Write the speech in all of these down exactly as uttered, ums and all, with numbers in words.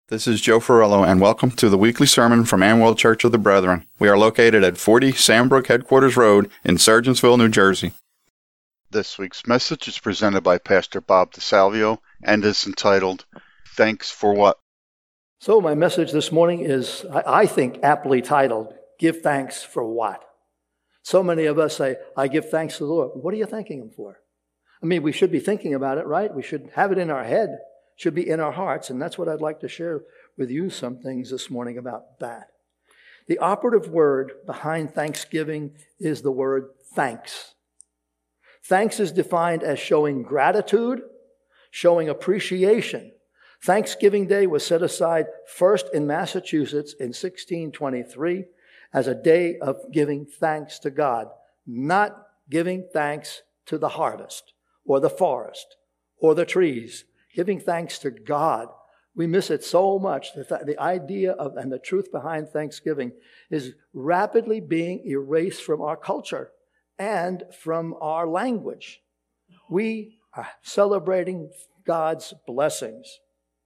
This is Joe Ferrello, and welcome to the weekly sermon from Amwell Church of the Brethren. We are located at forty Sandbrook Headquarters Road in Sergeantsville, New Jersey. This week's message is presented by Pastor Bob DeSalvio and is entitled, Thanks for What? So my message this morning is, I think, aptly titled, Give Thanks for What? So many of us say, I give thanks to the Lord. What are you thanking Him for? I mean, we should be thinking about it, right? We should have it in our head. Should be in our hearts, and that's what I'd like to share with you some things this morning about that. The operative word behind thanksgiving is the word thanks. Thanks is defined as showing gratitude, showing appreciation. Thanksgiving Day was set aside first in Massachusetts in sixteen twenty-three as a day of giving thanks to God, not giving thanks to the harvest or the forest or the trees. Giving thanks to God. We miss it so much. The, th- the idea of and the truth behind Thanksgiving is rapidly being erased from our culture and from our language. We are celebrating God's blessings.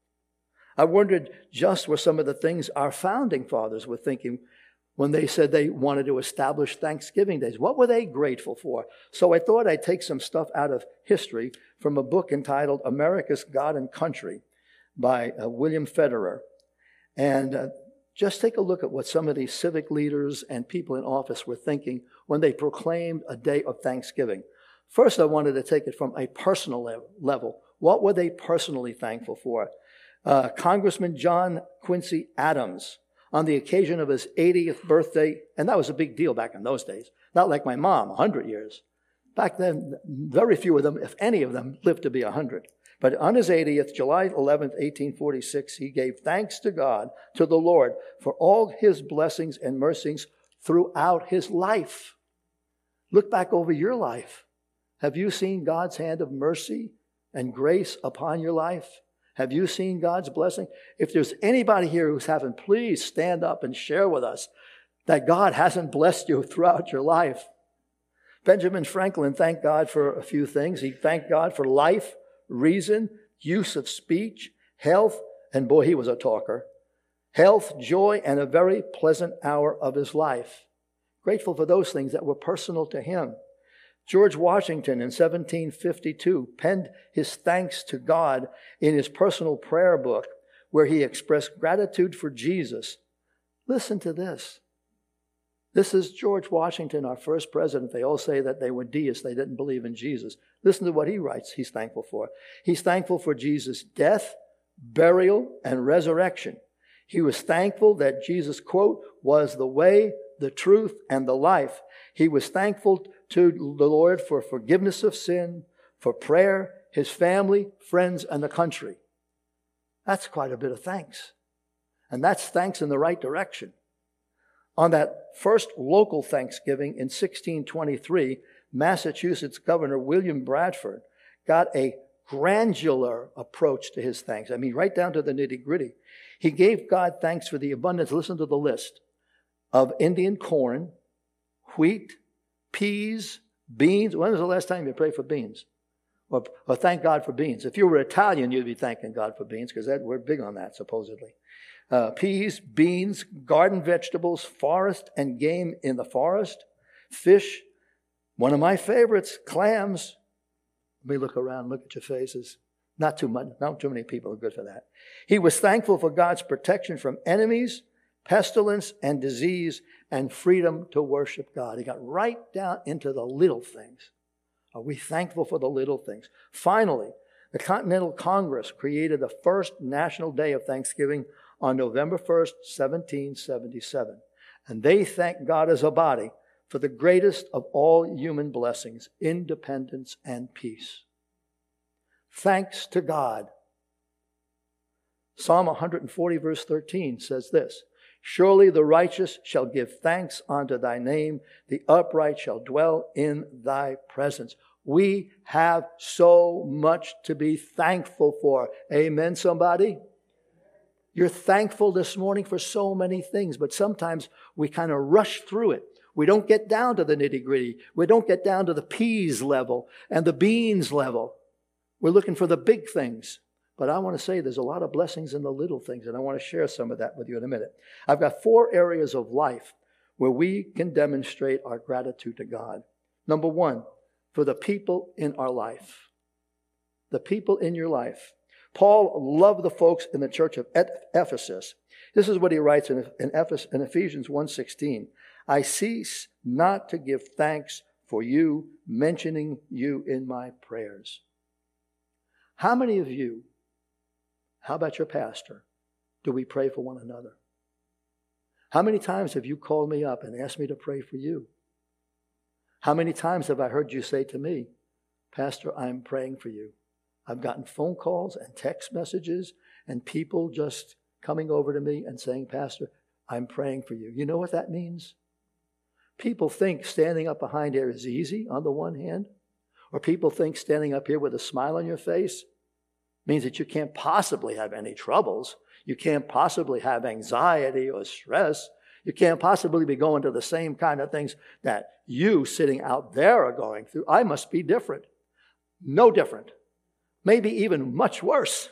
I wondered just what some of the things our founding fathers were thinking when they said they wanted to establish Thanksgiving days. What were they grateful for? So I thought I'd take some stuff out of history from a book entitled America's God and Country by uh, William Federer. And uh, just take a look at what some of these civic leaders and people in office were thinking when they proclaimed a day of Thanksgiving. First, I wanted to take it from a personal le- level. What were they personally thankful for? Uh, Congressman John Quincy Adams, on the occasion of his eightieth birthday, and that was a big deal back in those days. Not like my mom, one hundred years. Back then, very few of them, if any of them, lived to be one hundred. But on his eightieth, July eleventh, eighteen forty-six, he gave thanks to God, to the Lord, for all His blessings and mercies throughout his life. Look back over your life. Have you seen God's hand of mercy and grace upon your life? Have you seen God's blessing? If there's anybody here who's having, please stand up and share with us that God hasn't blessed you throughout your life. Benjamin Franklin thanked God for a few things. He thanked God for life, reason, use of speech, health, and boy, he was a talker. Health, joy, and a very pleasant hour of his life. Grateful for those things that were personal to him. George Washington in seventeen fifty-two penned his thanks to God in his personal prayer book where he expressed gratitude for Jesus. Listen to this. This is George Washington, our first president. They all say that they were deists. They didn't believe in Jesus. Listen to what he writes he's thankful for. He's thankful for Jesus' death, burial, and resurrection. He was thankful that Jesus, quote, was the way, the truth, and the life. He was thankful to the Lord for forgiveness of sin, for prayer, his family, friends, and the country. That's quite a bit of thanks. And that's thanks in the right direction. On that first local Thanksgiving in sixteen twenty-three, Massachusetts Governor William Bradford got a granular approach to his thanks. I mean, right down to the nitty-gritty. He gave God thanks for the abundance, listen to the list, of Indian corn, wheat, peas, beans. When was the last time you prayed for beans? Or, or thank God for beans. If you were Italian, you'd be thanking God for beans because we're big on that, supposedly. Uh, peas, beans, garden vegetables, forest and game in the forest, fish. One of my favorites, clams. Let me look around, look at your faces. Not too much, not too many people are good for that. He was thankful for God's protection from enemies, pestilence and disease, and freedom to worship God. He got right down into the little things. Are we thankful for the little things? Finally, the Continental Congress created the first National Day of Thanksgiving on November first, seventeen seventy-seven. And they thanked God as a body for the greatest of all human blessings, independence and peace. Thanks to God. Psalm one forty verse thirteen says this, surely the righteous shall give thanks unto thy name, the upright shall dwell in thy presence. We have so much to be thankful for. Amen, somebody? You're thankful this morning for so many things, but sometimes we kind of rush through it. We don't get down to the nitty-gritty. We don't get down to the peas level and the beans level. We're looking for the big things. But I want to say there's a lot of blessings in the little things, and I want to share some of that with you in a minute. I've got four areas of life where we can demonstrate our gratitude to God. Number one, for the people in our life. The people in your life. Paul loved the folks in the church of Ephesus. This is what he writes in, in, in Ephesians one sixteen. I cease not to give thanks for you, mentioning you in my prayers. How many of you, how about your pastor, do we pray for one another? How many times have you called me up and asked me to pray for you? How many times have I heard you say to me, Pastor, I'm praying for you? I've gotten phone calls and text messages and people just coming over to me and saying, Pastor, I'm praying for you. You know what that means? People think standing up behind here is easy on the one hand, or people think standing up here with a smile on your face means that you can't possibly have any troubles. You can't possibly have anxiety or stress. You can't possibly be going to the same kind of things that you sitting out there are going through. I must be different. No different. Maybe even much worse.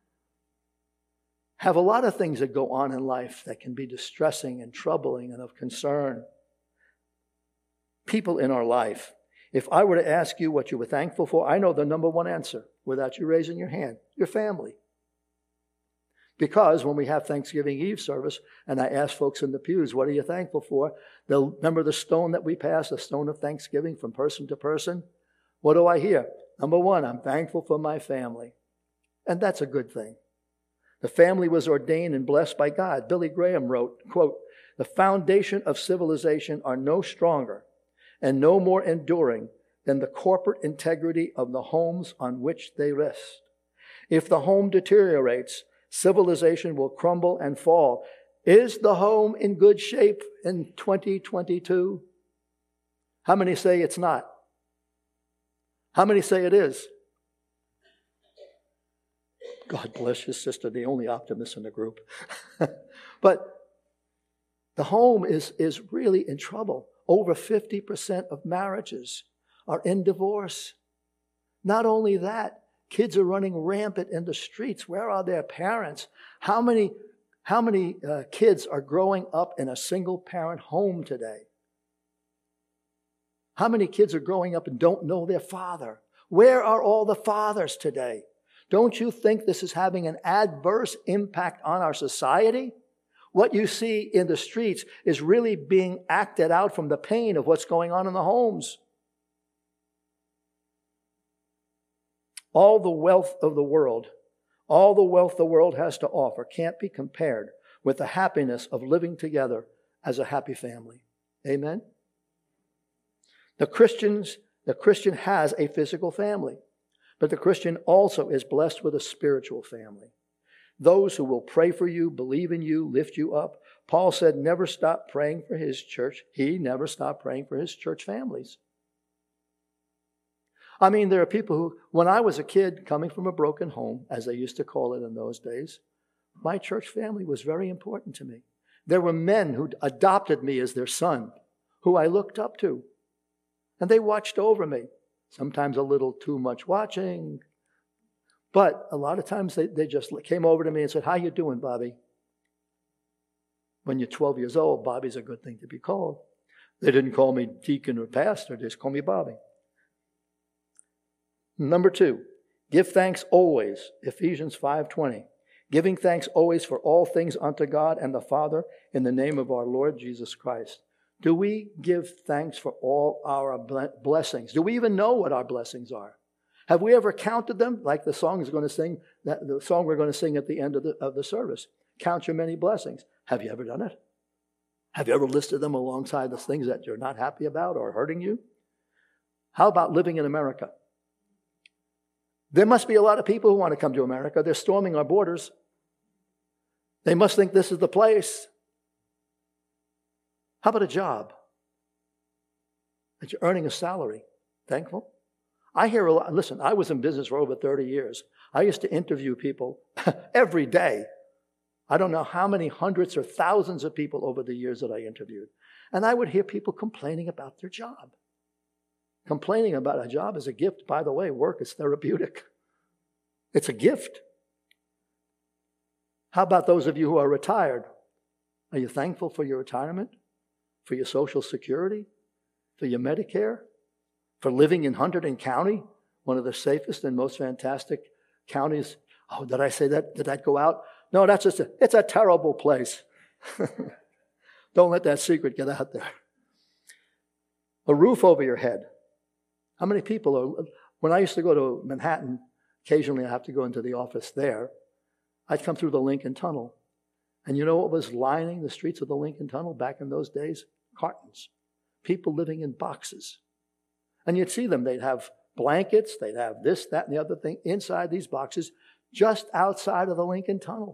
Have a lot of things that go on in life that can be distressing and troubling and of concern. People in our life. If I were to ask you what you were thankful for, I know the number one answer without you raising your hand. Your family. Because when we have Thanksgiving Eve service and I ask folks in the pews, what are you thankful for? They'll remember the stone that we pass, the stone of thanksgiving from person to person. What do I hear? Number one, I'm thankful for my family. And that's a good thing. The family was ordained and blessed by God. Billy Graham wrote, quote, the foundation of civilization are no stronger and no more enduring than the corporate integrity of the homes on which they rest. If the home deteriorates, civilization will crumble and fall. Is the home in good shape in twenty twenty-two? How many say it's not? How many say it is? God bless your sister, the only optimist in the group. But the home is, is really in trouble. Over fifty percent of marriages are in divorce. Not only that, kids are running rampant in the streets. Where are their parents? How many, how many uh, kids are growing up in a single-parent home today? How many kids are growing up and don't know their father? Where are all the fathers today? Don't you think this is having an adverse impact on our society? What you see in the streets is really being acted out from the pain of what's going on in the homes. All the wealth of the world, all the wealth the world has to offer can't be compared with the happiness of living together as a happy family. Amen? The Christians, the Christian has a physical family, but the Christian also is blessed with a spiritual family. Those who will pray for you, believe in you, lift you up. Paul said never stop praying for his church. He never stopped praying for his church families. I mean, there are people who, when I was a kid coming from a broken home, as they used to call it in those days, my church family was very important to me. There were men who adopted me as their son, who I looked up to. And they watched over me. Sometimes a little too much watching. But a lot of times they, they just came over to me and said, how you doing, Bobby? When you're twelve years old, Bobby's a good thing to be called. They didn't call me deacon or pastor. They just called me Bobby. Number two, give thanks always. Ephesians five twenty. Giving thanks always for all things unto God and the Father in the name of our Lord Jesus Christ. Do we give thanks for all our blessings? Do we even know what our blessings are? Have we ever counted them? Like the song is going to sing, that the song we're going to sing at the end of the, of the service. Count your many blessings. Have you ever done it? Have you ever listed them alongside the things that you're not happy about or hurting you? How about living in America? There must be a lot of people who want to come to America. They're storming our borders. They must think this is the place. How about a job? That you're earning a salary. Thankful? I hear a lot. Listen, I was in business for over thirty years. I used to interview people every day. I don't know how many hundreds or thousands of people over the years that I interviewed. And I would hear people complaining about their job. Complaining about a job is a gift. By the way, work is therapeutic. It's a gift. How about those of you who are retired? Are you thankful for your retirement? For your Social Security? For your Medicare? For living in Hunterdon County, one of the safest and most fantastic counties? Oh, did I say that? Did that go out? No, that's just a, it's a terrible place. Don't let that secret get out there. A roof over your head. How many people are, when I used to go to Manhattan, occasionally I have to go into the office there, I'd come through the Lincoln Tunnel. And you know what was lining the streets of the Lincoln Tunnel back in those days? Cartons. People living in boxes. And you'd see them. They'd have blankets. They'd have this, that, and the other thing inside these boxes just outside of the Lincoln Tunnel.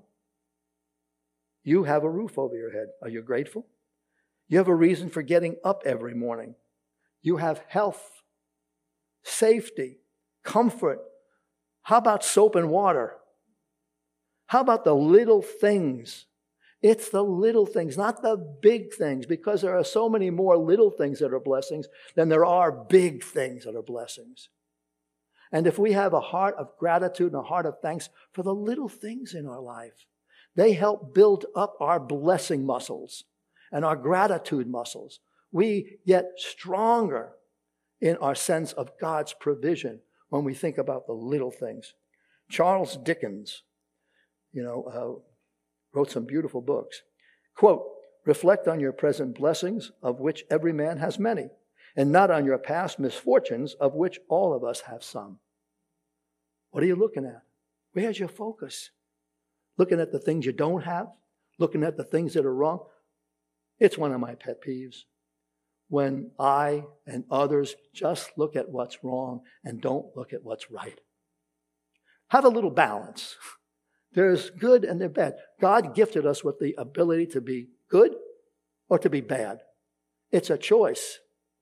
You have a roof over your head. Are you grateful? You have a reason for getting up every morning. You have health, safety, comfort. How about soap and water? How about the little things? It's the little things, not the big things, because there are so many more little things that are blessings than there are big things that are blessings. And if we have a heart of gratitude and a heart of thanks for the little things in our life, they help build up our blessing muscles and our gratitude muscles. We get stronger in our sense of God's provision when we think about the little things. Charles Dickens, you know, uh, wrote some beautiful books. Quote, reflect on your present blessings, of which every man has many, and not on your past misfortunes, of which all of us have some. What are you looking at? Where's your focus? Looking at the things you don't have? Looking at the things that are wrong? It's one of my pet peeves. When I and others just look at what's wrong and don't look at what's right. Have a little balance. There's good and there's bad. God gifted us with the ability to be good or to be bad. It's a choice.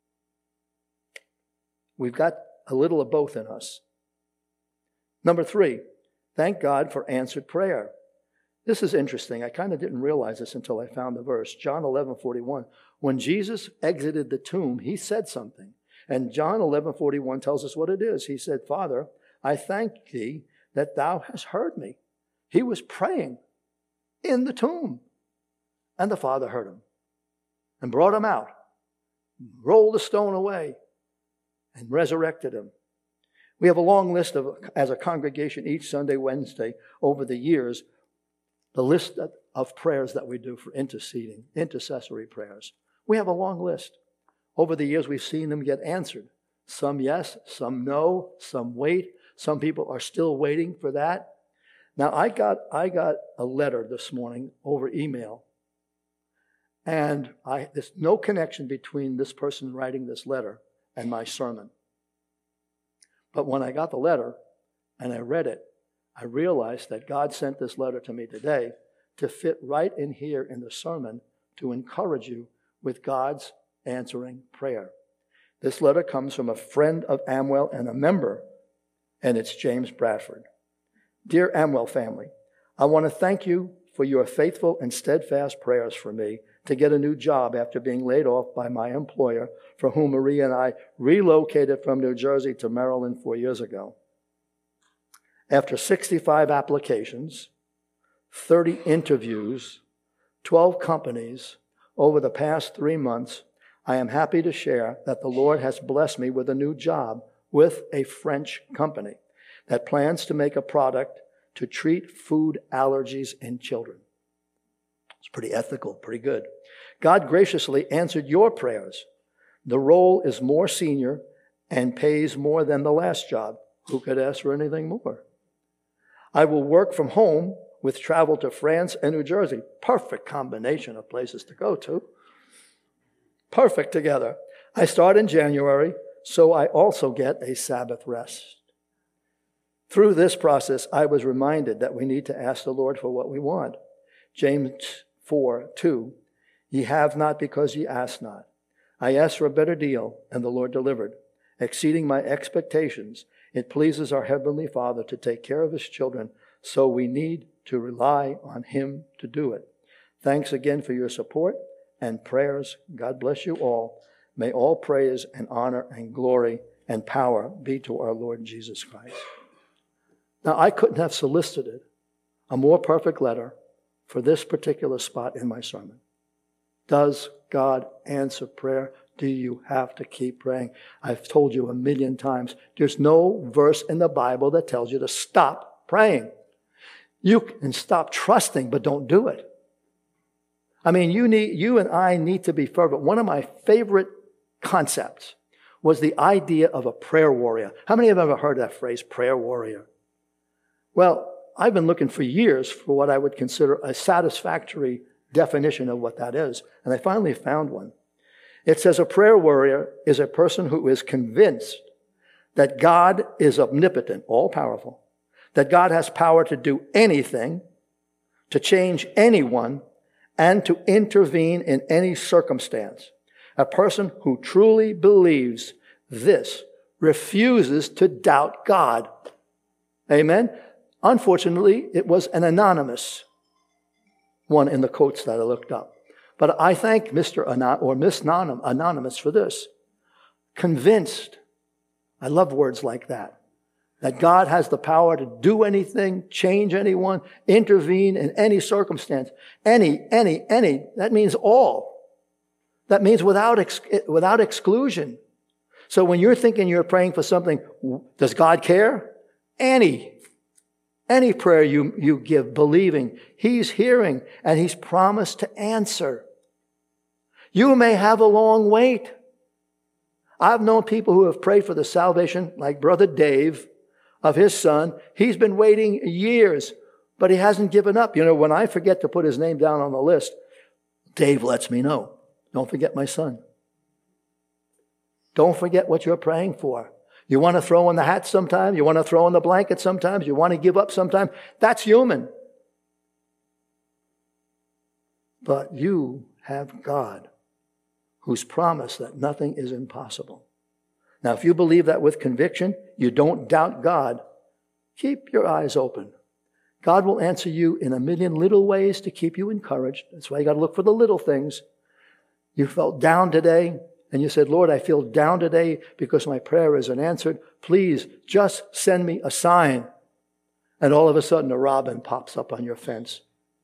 We've got a little of both in us. Number three, thank God for answered prayer. This is interesting. I kind of didn't realize this until I found the verse. John eleven forty-one. When Jesus exited the tomb, he said something. And John eleven forty-one tells us what it is. He said, Father, I thank thee that thou hast heard me. He was praying in the tomb. And the Father heard him and brought him out, rolled the stone away, and resurrected him. We have a long list of, as a congregation, each Sunday, Wednesday, over the years, the list of prayers that we do for interceding, intercessory prayers. We have a long list. Over the years, we've seen them get answered. Some yes, some no, some wait. Some people are still waiting for that. Now, I got I got a letter this morning over email. And I, there's no connection between this person writing this letter and my sermon. But when I got the letter and I read it, I realized that God sent this letter to me today to fit right in here in the sermon to encourage you with God's answering prayer. This letter comes from a friend of Amwell and a member, and it's James Bradford. Dear Amwell family, I want to thank you for your faithful and steadfast prayers for me to get a new job after being laid off by my employer, for whom Maria and I relocated from New Jersey to Maryland four years ago. After sixty-five applications, thirty interviews, twelve companies over the past three months, I am happy to share that the Lord has blessed me with a new job with a French company that plans to make a product to treat food allergies in children. It's pretty ethical, pretty good. God graciously answered your prayers. The role is more senior and pays more than the last job. Who could ask for anything more? I will work from home with travel to France and New Jersey. Perfect combination of places to go to. Perfect together. I start in January, so I also get a Sabbath rest. Through this process, I was reminded that we need to ask the Lord for what we want. James four two, ye have not because ye ask not. I asked for a better deal, and the Lord delivered, exceeding my expectations. It pleases our Heavenly Father to take care of His children, so we need to rely on Him to do it. Thanks again for your support and prayers. God bless you all. May all praise and honor and glory and power be to our Lord Jesus Christ. Now, I couldn't have solicited a more perfect letter for this particular spot in my sermon. Does God answer prayer? Do you have to keep praying? I've told you a million times, there's no verse in the Bible that tells you to stop praying. You can stop trusting, but don't do it. I mean, you need, you and I need to be fervent. One of my favorite concepts was the idea of a prayer warrior. How many have ever heard that phrase, prayer warrior? Well, I've been looking for years for what I would consider a satisfactory definition of what that is, and I finally found one. It says a prayer warrior is a person who is convinced that God is omnipotent, all-powerful, that God has power to do anything, to change anyone, and to intervene in any circumstance. A person who truly believes this refuses to doubt God. Amen? Unfortunately, it was an anonymous one in the quotes that I looked up. But I thank Mister Anon- or Miss Anonymous for this. Convinced. I love words like that. That God has the power to do anything, change anyone, intervene in any circumstance. Any, any, any. That means all. That means without ex- without exclusion. So when you're thinking you're praying for something, does God care? Any. Any prayer you, you give, believing, He's hearing, and He's promised to answer. You may have a long wait. I've known people who have prayed for the salvation, like Brother Dave, of his son. He's been waiting years, but he hasn't given up. You know, when I forget to put his name down on the list, Dave lets me know. Don't forget my son. Don't forget what you're praying for. You want to throw in the hat sometime. You want to throw in the blanket sometimes. You want to give up sometime. That's human. But you have God, who's promised that nothing is impossible. Now, if you believe that with conviction, you don't doubt God, keep your eyes open. God will answer you in a million little ways to keep you encouraged. That's why you got to look for the little things. You felt down today, and you said, Lord, I feel down today because my prayer isn't answered. Please just send me a sign. And all of a sudden, a robin pops up on your fence.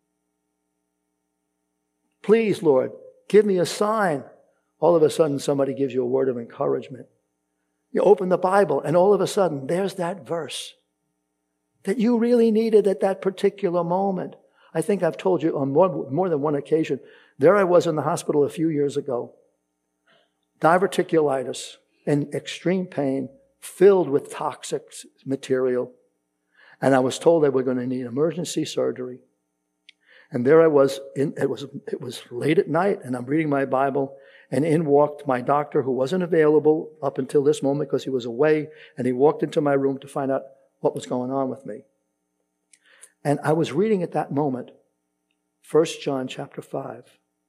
Please, Lord, give me a sign. All of a sudden, somebody gives you a word of encouragement. You open the Bible, and all of a sudden, there's that verse that you really needed at that particular moment. I think I've told you on more, more than one occasion. There I was in the hospital a few years ago. Diverticulitis, in extreme pain, filled with toxic material. And I was told they were going to need emergency surgery. And there I was, in, it was it was late at night, and I'm reading my Bible, and in walked my doctor, who wasn't available up until this moment because he was away, and he walked into my room to find out what was going on with me. And I was reading at that moment, First John chapter five,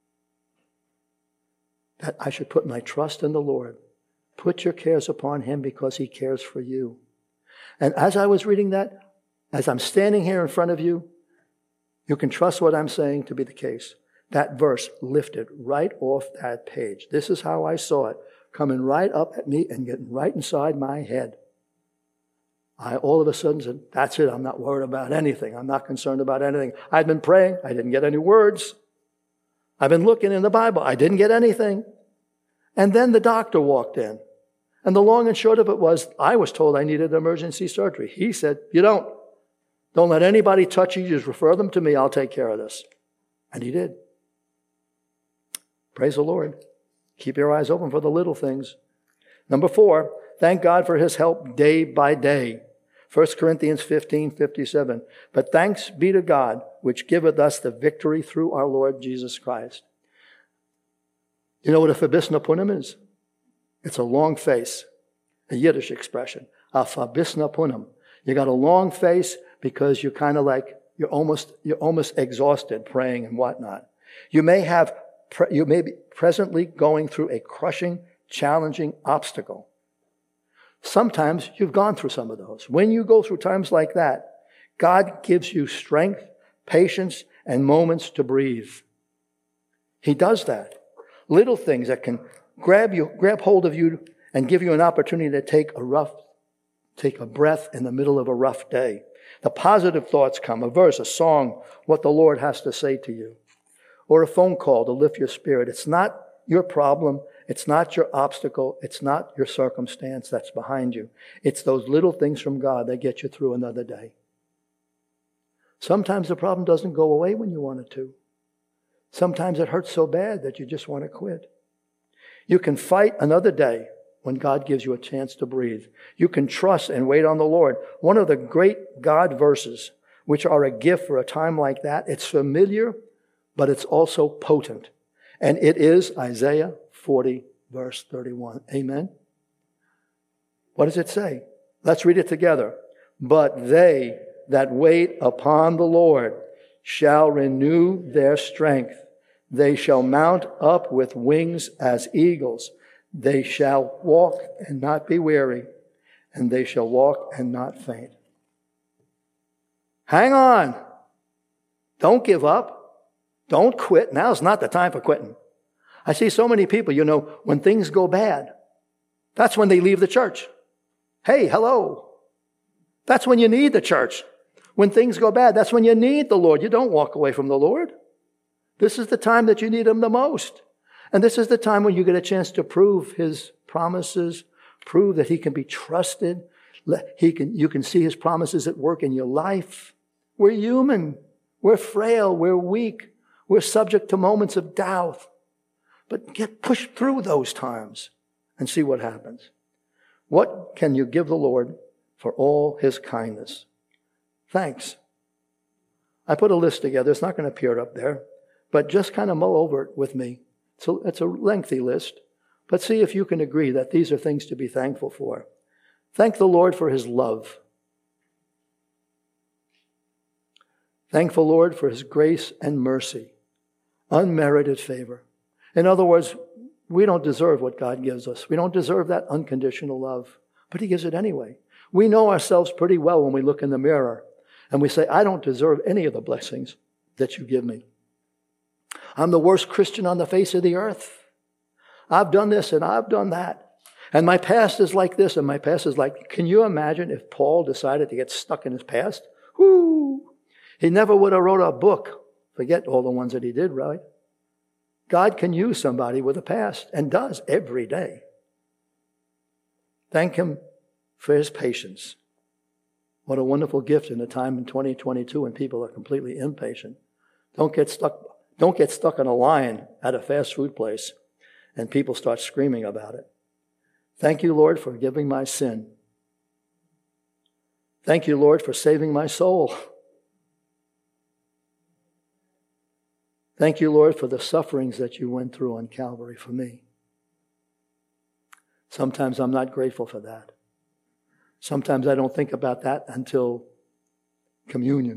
that I should put my trust in the Lord. Put your cares upon Him because He cares for you. And as I was reading that, as I'm standing here in front of you, you can trust what I'm saying to be the case. That verse lifted right off that page. This is how I saw it, coming right up at me and getting right inside my head. I all of a sudden said, that's it. I'm not worried about anything. I'm not concerned about anything. I'd been praying. I didn't get any words. I've been looking in the Bible. I didn't get anything. And then the doctor walked in. And the long and short of it was, I was told I needed emergency surgery. He said, you don't. Don't let anybody touch you. Just refer them to me. I'll take care of this. And he did. Praise the Lord. Keep your eyes open for the little things. Number four, thank God for His help day by day. First Corinthians fifteen fifty-seven. But thanks be to God, which giveth us the victory through our Lord Jesus Christ. You know what a fabisna punim is? It's a long face, a Yiddish expression. A fabisna punim. You got a long face because you're kind of like, you're almost, you're almost exhausted praying and whatnot. You may have, you may be presently going through a crushing, challenging obstacle. Sometimes you've gone through some of those. When you go through times like that, God gives you strength, patience, and moments to breathe. He does that. Little things that can grab you, grab hold of you and give you an opportunity to take a rough, take a breath in the middle of a rough day. The positive thoughts come, a verse, a song, what the Lord has to say to you, or a phone call to lift your spirit. It's not your problem. It's not your obstacle. It's not your circumstance that's behind you. It's those little things from God that get you through another day. Sometimes the problem doesn't go away when you want it to. Sometimes it hurts so bad that you just want to quit. You can fight another day when God gives you a chance to breathe. You can trust and wait on the Lord. One of the great God verses, which are a gift for a time like that, it's familiar, but it's also potent. And it is Isaiah forty, verse thirty-one. Amen? What does it say? Let's read it together. But they that wait upon the Lord shall renew their strength. They shall mount up with wings as eagles. They shall walk and not be weary, and they shall walk and not faint. Hang on. Don't give up. Don't quit. Now's not the time for quitting. I see so many people, you know, when things go bad, that's when they leave the church. Hey, hello. That's when you need the church. When things go bad, that's when you need the Lord. You don't walk away from the Lord. This is the time that you need Him the most. And this is the time when you get a chance to prove His promises, prove that He can be trusted. He can, you can see His promises at work in your life. We're human. We're frail. We're weak. We're subject to moments of doubt. But get pushed through those times and see what happens. What can you give the Lord for all His kindness? Thanks. I put a list together. It's not going to appear up there, but just kind of mull over it with me. So it's a lengthy list, but see if you can agree that these are things to be thankful for. Thank the Lord for His love. Thank the Lord for His grace and mercy, unmerited favor. In other words, we don't deserve what God gives us. We don't deserve that unconditional love, but He gives it anyway. We know ourselves pretty well when we look in the mirror and we say, I don't deserve any of the blessings that you give me. I'm the worst Christian on the face of the earth. I've done this and I've done that. And my past is like this and my past is like, can you imagine if Paul decided to get stuck in his past? Whoo! He never would have wrote a book. Forget all the ones that he did, right? God can use somebody with a past and does every day. Thank Him for His patience. What a wonderful gift in a time in twenty twenty-two when people are completely impatient. Don't get stuck, don't get stuck in a line at a fast food place and people start screaming about it. Thank you, Lord, for forgiving my sin. Thank you, Lord, for saving my soul. Thank you, Lord, for the sufferings that you went through on Calvary for me. Sometimes I'm not grateful for that. Sometimes I don't think about that until communion.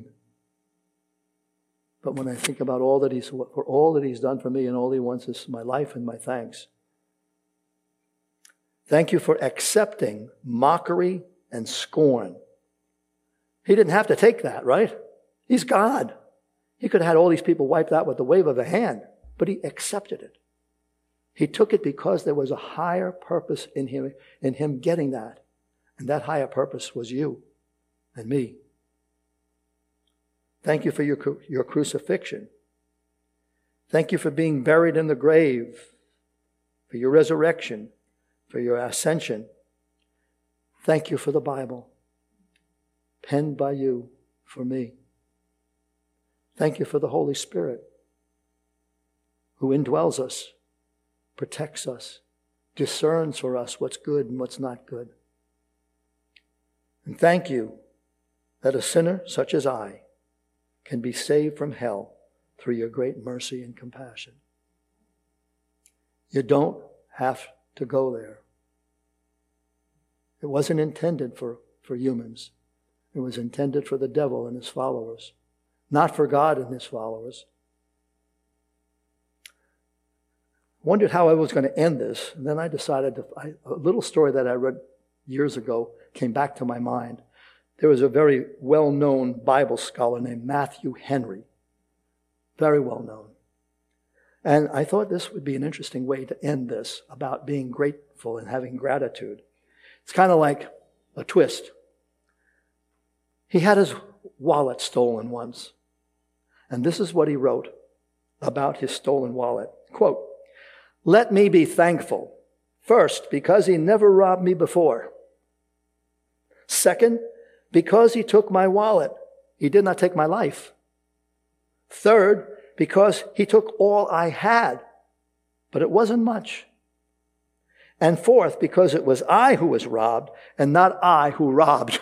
But when I think about all that He's, for all that He's done for me and all He wants is my life and my thanks. Thank you for accepting mockery and scorn. He didn't have to take that, right? He's God. He could have had all these people wiped out with the wave of a hand, but He accepted it. He took it because there was a higher purpose in Him, in Him getting that. And that higher purpose was you and me. Thank you for your, your crucifixion. Thank you for being buried in the grave, for your resurrection, for your ascension. Thank you for the Bible, penned by you for me. Thank you for the Holy Spirit, who indwells us, protects us, discerns for us what's good and what's not good. And thank you that a sinner such as I can be saved from hell through your great mercy and compassion. You don't have to go there. It wasn't intended for, for humans. It was intended for the devil and his followers, not for God and His followers. Wondered how I was going to end this, and then I decided to, I, a little story that I read years ago came back to my mind. There was a very well-known Bible scholar named Matthew Henry, very well-known. And I thought this would be an interesting way to end this, about being grateful and having gratitude. It's kind of like a twist. He had his wallet stolen once. And this is what he wrote about his stolen wallet. Quote, "Let me be thankful, first, because he never robbed me before. Second, because he took my wallet. He did not take my life. Third, because he took all I had, but it wasn't much. And fourth, because it was I who was robbed and not I who robbed."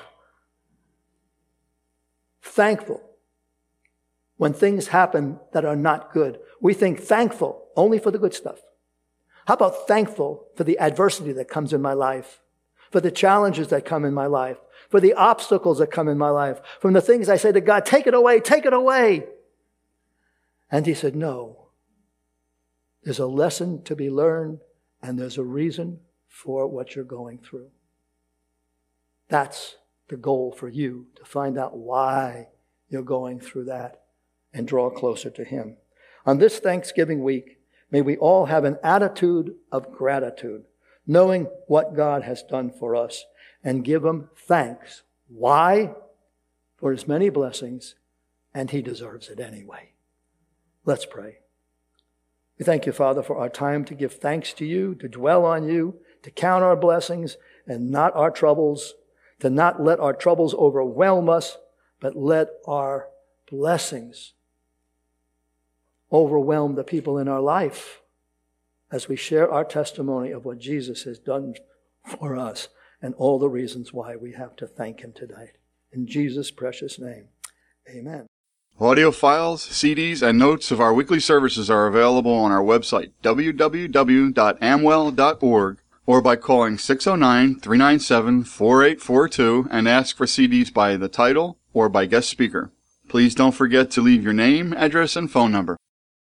Thankful when things happen that are not good. We think thankful only for the good stuff. How about thankful for the adversity that comes in my life, for the challenges that come in my life, for the obstacles that come in my life, from the things I say to God, take it away, take it away. And he said, no, there's a lesson to be learned and there's a reason for what you're going through. That's the goal for you, to find out why you're going through that and draw closer to him. On this Thanksgiving week, may we all have an attitude of gratitude, knowing what God has done for us, and give him thanks. Why? For his many blessings, and he deserves it anyway. Let's pray. We thank you, Father, for our time to give thanks to you, to dwell on you, to count our blessings and not our troubles, to not let our troubles overwhelm us, but let our blessings overwhelm the people in our life as we share our testimony of what Jesus has done for us and all the reasons why we have to thank him today. In Jesus' precious name, amen. Audio files, C Ds, and notes of our weekly services are available on our website, w w w dot amwell dot org, or by calling six oh nine, three nine seven, four eight four two and ask for C Ds by the title or by guest speaker. Please don't forget to leave your name, address, and phone number.